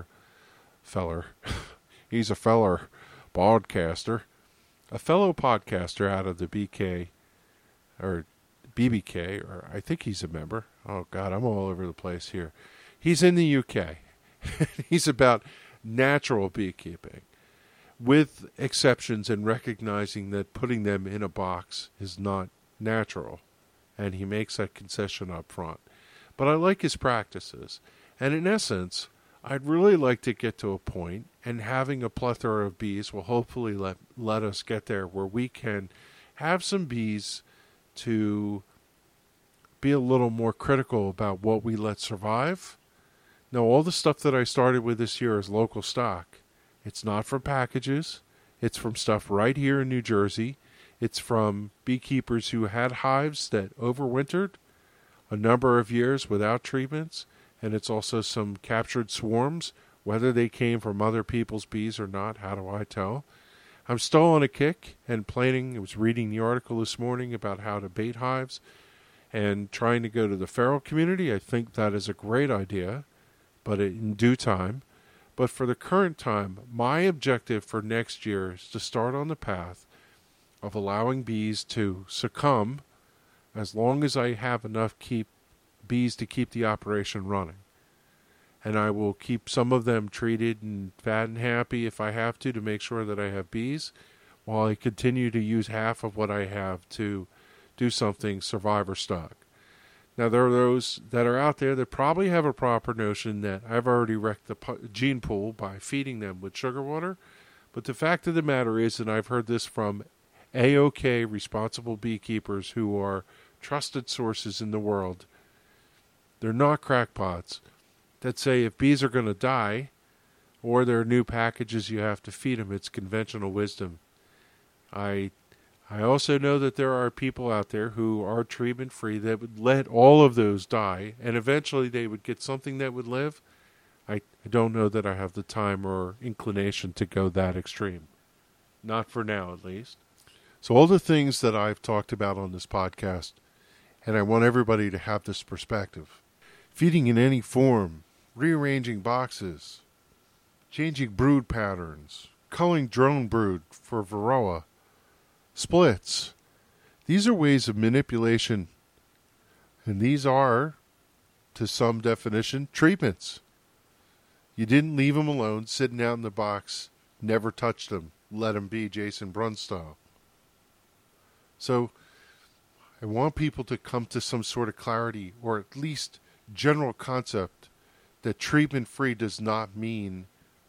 he's a feller podcaster, a fellow podcaster out of the BBK, or I think he's a member. Oh God, I'm all over the place here. He's in the UK. He's about natural beekeeping, with exceptions and recognizing that putting them in a box is not natural. And he makes that concession up front. But I like his practices. And in essence, I'd really like to get to a point, and having a plethora of bees will hopefully let us get there, where we can have some bees to be a little more critical about what we let survive. Now, all the stuff that I started with this year is local stock. It's not from packages. It's from stuff right here in New Jersey. It's from beekeepers who had hives that overwintered a number of years without treatments. And it's also some captured swarms, whether they came from other people's bees or not. How do I tell? I'm still on a kick and planning. I was reading the article this morning about how to bait hives and trying to go to the feral community. I think that is a great idea, but in due time. But for the current time, my objective for next year is to start on the path of allowing bees to succumb as long as I have enough bees to keep the operation running. And I will keep some of them treated and fat and happy if I have to make sure that I have bees, while I continue to use half of what I have to do something survivor stock. Now, there are those that are out there that probably have a proper notion that I've already wrecked the gene pool by feeding them with sugar water. But the fact of the matter is, and I've heard this from AOK responsible beekeepers who are trusted sources in the world, they're not crackpots that say if bees are going to die or there are new packages you have to feed them. It's conventional wisdom. I also know that there are people out there who are treatment-free that would let all of those die, and eventually they would get something that would live. I don't know that I have the time or inclination to go that extreme. Not for now, at least. So all the things that I've talked about on this podcast, and I want everybody to have this perspective. Feeding in any form, rearranging boxes, changing brood patterns, culling drone brood for Varroa, splits. These are ways of manipulation, and these are, to some definition, treatments. You didn't leave them alone, sitting out in the box, never touched them, let them be Jason Brun style. So I want people to come to some sort of clarity, or at least general concept, that treatment-free does not mean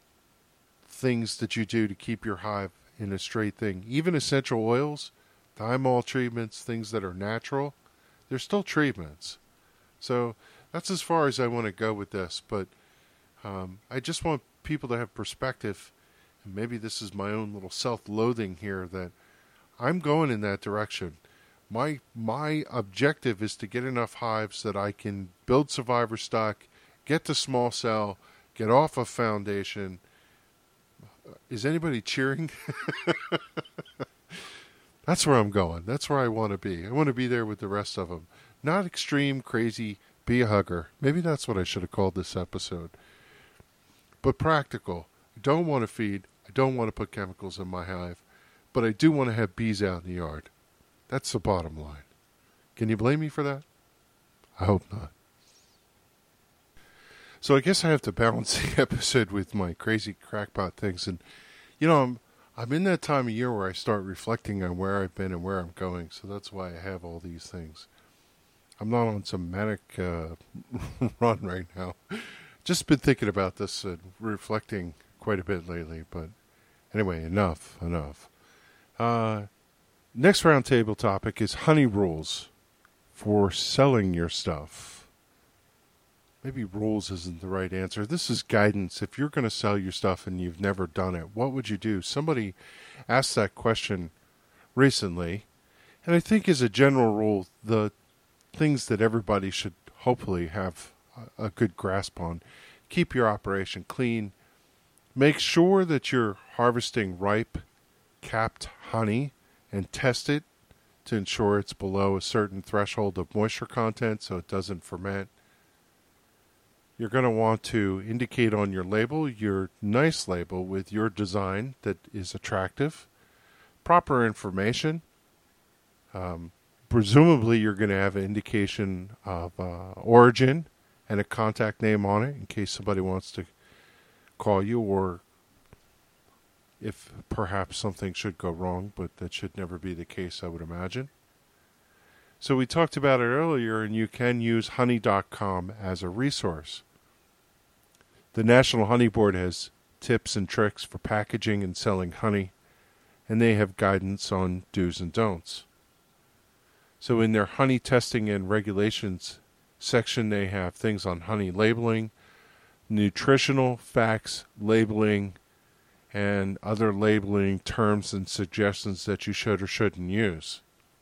things that you do to keep your hive in a straight thing. Even essential oils, thymol treatments, things that are natural, they're still treatments. So that's as far as I want to go with this. But I just want people to have perspective, and maybe this is my own little self-loathing here, that I'm going in that direction. My objective is to get enough hives that I can build survivor stock, get to small cell, get off of foundation. Is anybody cheering? That's where I'm going. That's where I want to be. I want to be there with the rest of them. Not extreme, crazy, be a hugger. Maybe that's what I should have called this episode. But practical. I don't want to feed. I don't want to put chemicals in my hive. But I do want to have bees out in the yard. That's the bottom line. Can you blame me for that? I hope not. So I guess I have to balance the episode with my crazy crackpot things. And, I'm in that time of year where I start reflecting on where I've been and where I'm going. So that's why I have all these things. I'm not on some manic run right now. Just been thinking about this and reflecting quite a bit lately. But anyway, enough. Next roundtable topic is honey rules for selling your stuff. Maybe rules isn't the right answer. This is guidance. If you're going to sell your stuff and you've never done it, what would you do? Somebody asked that question recently. And I think as a general rule, the things that everybody should hopefully have a good grasp on. Keep your operation clean. Make sure that you're harvesting ripe, capped honey and test it to ensure it's below a certain threshold of moisture content so it doesn't ferment. You're going to want to indicate on your label, your nice label with your design that is attractive, proper information. Presumably you're going to have an indication of origin and a contact name on it in case somebody wants to call you, or if perhaps something should go wrong, but that should never be the case, I would imagine. So we talked about it earlier, and you can use honey.com as a resource. The National Honey Board has tips and tricks for packaging and selling honey, and they have guidance on do's and don'ts. So in their honey testing and regulations section, they have things on honey labeling, nutritional facts labeling, and other labeling terms and suggestions that you should or shouldn't use.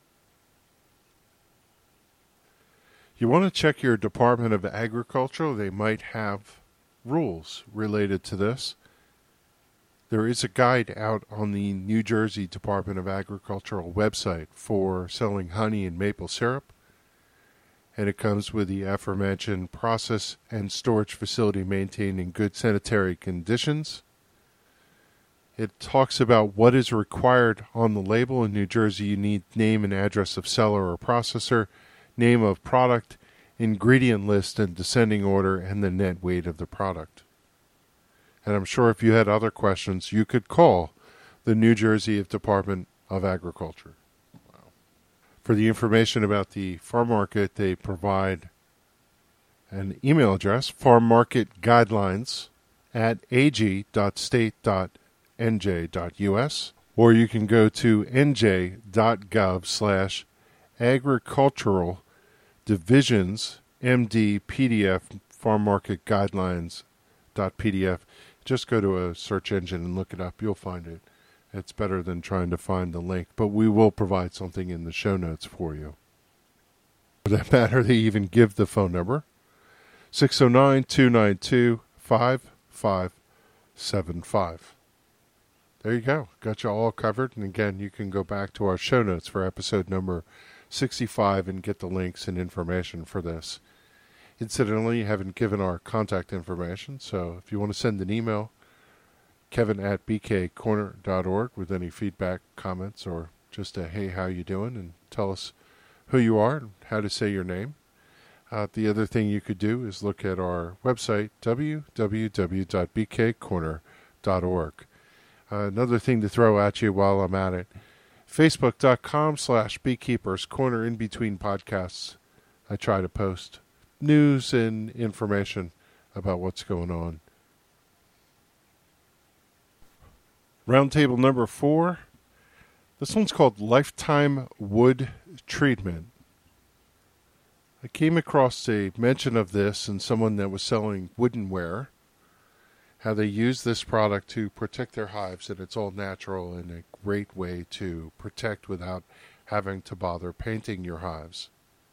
You want to check your Department of Agriculture. They might have rules related to this. There is a guide out on the New Jersey Department of Agricultural website for selling honey and maple syrup, and it comes with the aforementioned process and storage facility maintained in good sanitary conditions. It talks about what is required on the label. In New Jersey, you need name and address of seller or processor, name of product, ingredient list in descending order, and the net weight of the product. And I'm sure if you had other questions, you could call the New Jersey Department of Agriculture. Wow. For the information about the farm market, they provide an email address, farmmarketguidelines@ag.state.nj.us, or you can go to nj.gov/agricultural divisions MD PDF farm market guidelines.pdf. Just go to a search engine and look it up. You'll find it. It's better than trying to find the link, but we will provide something in the show notes for you. For that matter, they even give the phone number, 609-292-5575. There you go. Got you all covered. And again, you can go back to our show notes for episode number 65 and get the links and information for this. Incidentally, you haven't given our contact information, so if you want to send an email, kevin@bkcorner.org with any feedback, comments, or just a hey, how you doing, and tell us who you are and how to say your name. The other thing you could do is look at our website, www.bkcorner.org. Another thing to throw at you while I'm at it, facebook.com/Beekeepers Corner. In between podcasts, I try to post news and information about what's going on. Roundtable number 4. This one's called Lifetime Wood Treatment. I came across a mention of this in someone that was selling woodenware, how they use this product to protect their hives, and it's all natural and a great way to protect without having to bother painting your hives.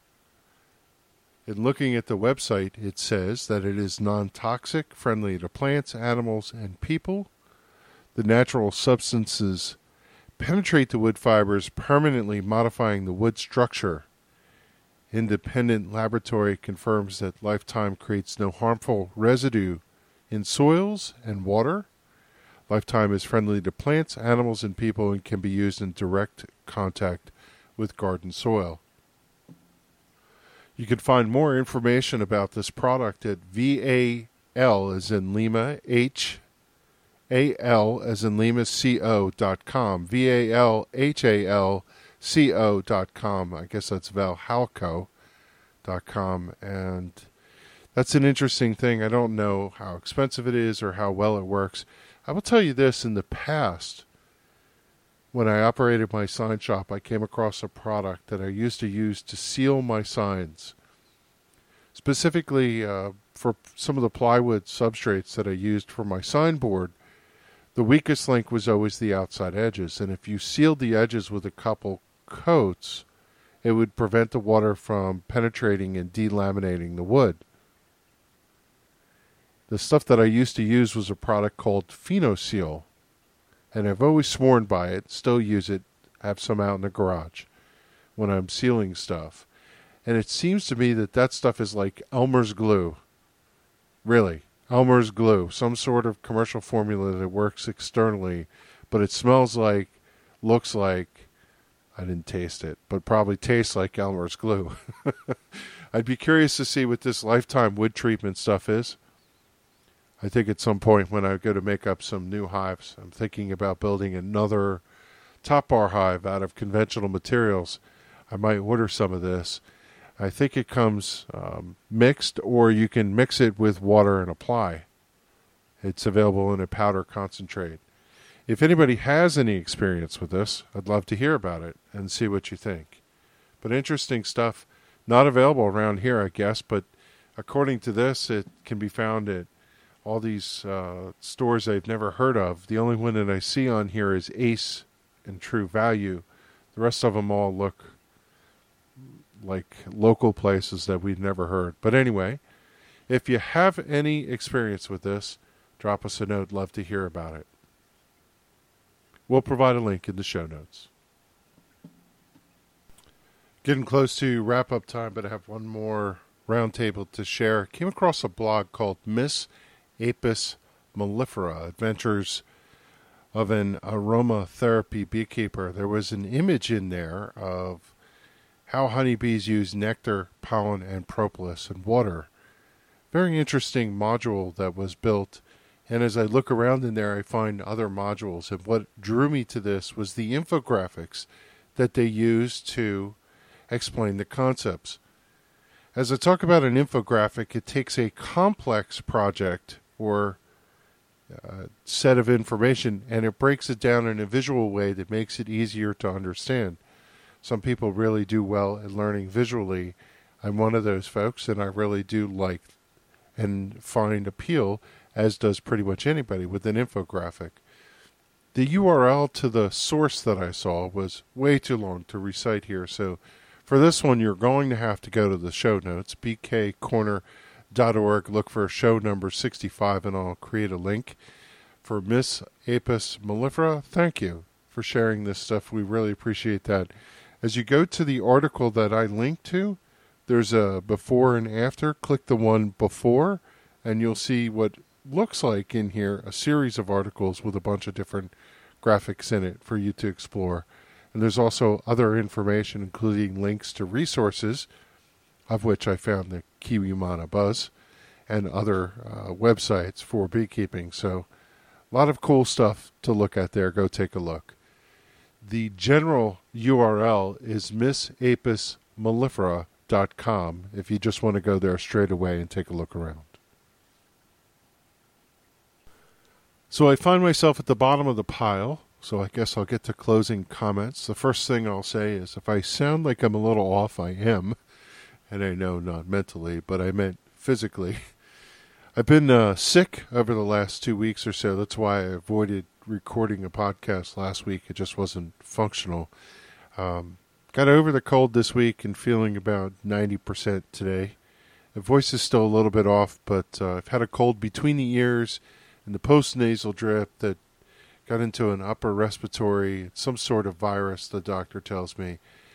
In looking at the website, it says that it is non-toxic, friendly to plants, animals, and people. The natural substances penetrate the wood fibers, permanently modifying the wood structure. Independent laboratory confirms that Lifetime creates no harmful residue in soils and water. Lifetime is friendly to plants, animals, and people and can be used in direct contact with garden soil. You can find more information about this product at VAL as in Lima, HAL as in Lima, CO.com. VALHALCO.com. I guess that's Valhalco.com. And that's an interesting thing. I don't know how expensive it is or how well it works. I will tell you this, in the past, when I operated my sign shop, I came across a product that I used to use to seal my signs. Specifically, for some of the plywood substrates that I used for my signboard, the weakest link was always the outside edges. And if you sealed the edges with a couple coats, it would prevent the water from penetrating and delaminating the wood. The stuff that I used to use was a product called PhenoSeal. And I've always sworn by it, still use it, have some out in the garage when I'm sealing stuff. And it seems to me that that stuff is like Elmer's glue. Really, Elmer's glue, some sort of commercial formula that works externally, but it smells like, looks like, I didn't taste it, but probably tastes like Elmer's glue. I'd be curious to see what this Lifetime wood treatment stuff is. I think at some point when I go to make up some new hives, I'm thinking about building another top bar hive out of conventional materials. I might order some of this. I think it comes mixed, or you can mix it with water and apply. It's available in a powder concentrate. If anybody has any experience with this, I'd love to hear about it and see what you think. But interesting stuff. Not available around here, I guess, but according to this, it can be found at all these stores I've never heard of. The only one that I see on here is Ace and True Value. The rest of them all look like local places that we've never heard. But anyway, if you have any experience with this, drop us a note. Love to hear about it. We'll provide a link in the show notes. Getting close to wrap-up time, but I have one more roundtable to share. Came across a blog called Miss Apis mellifera, Adventures of an Aromatherapy Beekeeper. There was an image in there of how honeybees use nectar, pollen, and propolis and water. Very interesting module that was built. And as I look around in there, I find other modules. And what drew me to this was the infographics that they used to explain the concepts. As I talk about an infographic, it takes a complex project or set of information and it breaks it down in a visual way that makes it easier to understand. Some people really do well at learning visually. I'm one of those folks, and I really do like and find appeal, as does pretty much anybody, with an infographic. The URL to the source that I saw was way too long to recite here, so for this one you're going to have to go to the show notes, bkcorner.org, look for show number 65, and I'll create a link. For Miss Apis mellifera, thank you for sharing this stuff. We really appreciate that. As you go to the article that I linked to, there's a before and after. Click the one before, and you'll see what looks like in here a series of articles with a bunch of different graphics in it for you to explore. And there's also other information, including links to resources, of which I found the Kiwimana Buzz, and other websites for beekeeping. So a lot of cool stuff to look at there. Go take a look. The general URL is missapismellifera.com if you just want to go there straight away and take a look around. So I find myself at the bottom of the pile, so I guess I'll get to closing comments. The first thing I'll say is if I sound like I'm a little off, I am. And I know not mentally, but I meant physically. I've been sick over the last 2 weeks or so. That's why I avoided recording a podcast last week. It just wasn't functional. Got over the cold this week and feeling about 90% today. The voice is still a little bit off, but I've had a cold between the ears and the post-nasal drip that got into an upper respiratory, some sort of virus, the doctor tells me.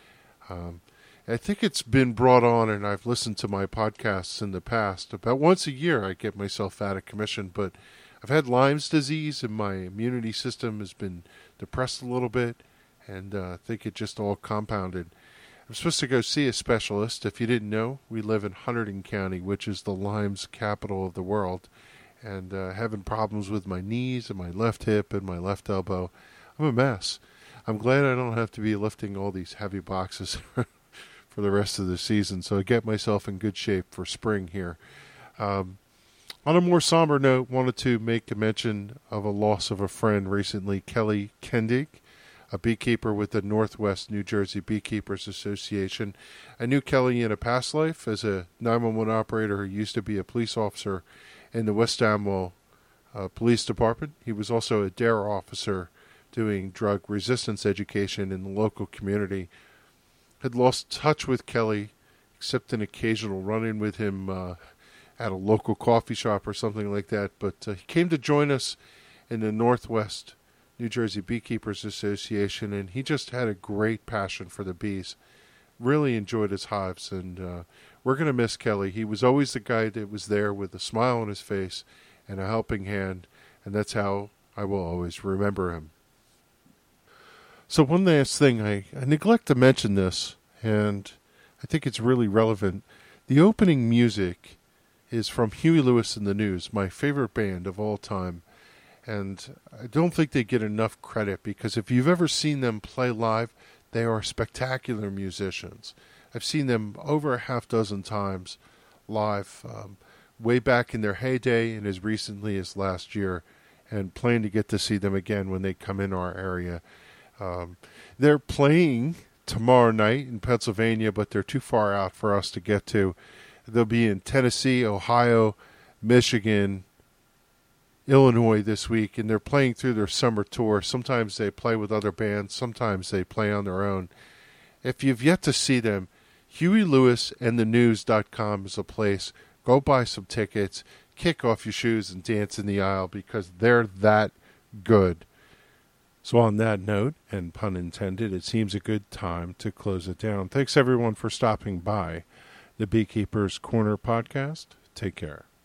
I think it's been brought on, and I've listened to my podcasts in the past. About once a year I get myself out of commission, but I've had Lyme's disease, and my immunity system has been depressed a little bit, and I think it just all compounded. I'm supposed to go see a specialist. If you didn't know, we live in Hunterdon County, which is the Lyme's capital of the world, and having problems with my knees and my left hip and my left elbow. I'm a mess. I'm glad I don't have to be lifting all these heavy boxes for the rest of the season, so I get myself in good shape for spring here. On a more somber note, wanted to make a mention of a loss of a friend recently, Kelly Kendig, a beekeeper with the Northwest New Jersey Beekeepers Association. I knew Kelly in a past life as a 911 operator who used to be a police officer in the West Amwell Police Department. He was also a DARE officer doing drug resistance education in the local community. Had lost touch with Kelly, except an occasional run-in with him at a local coffee shop or something like that. But he came to join us in the Northwest New Jersey Beekeepers Association, and he just had a great passion for the bees. Really enjoyed his hives, and we're going to miss Kelly. He was always the guy that was there with a smile on his face and a helping hand, and that's how I will always remember him. So one last thing, I neglect to mention this, and I think it's really relevant. The opening music is from Huey Lewis and the News, my favorite band of all time. And I don't think they get enough credit because if you've ever seen them play live, they are spectacular musicians. I've seen them over a half dozen times live, way back in their heyday and as recently as last year, and plan to get to see them again when they come in our area. They're playing tomorrow night in Pennsylvania, but they're too far out for us to get to. They'll be in Tennessee, Ohio, Michigan, Illinois this week, and they're playing through their summer tour. Sometimes they play with other bands, sometimes they play on their own. If you've yet to see them, HueyLewisandTheNews.com is a place. Go buy some tickets, kick off your shoes, and dance in the aisle because they're that good. So on that note, and pun intended, it seems a good time to close it down. Thanks everyone for stopping by the Beekeeper's Corner podcast. Take care.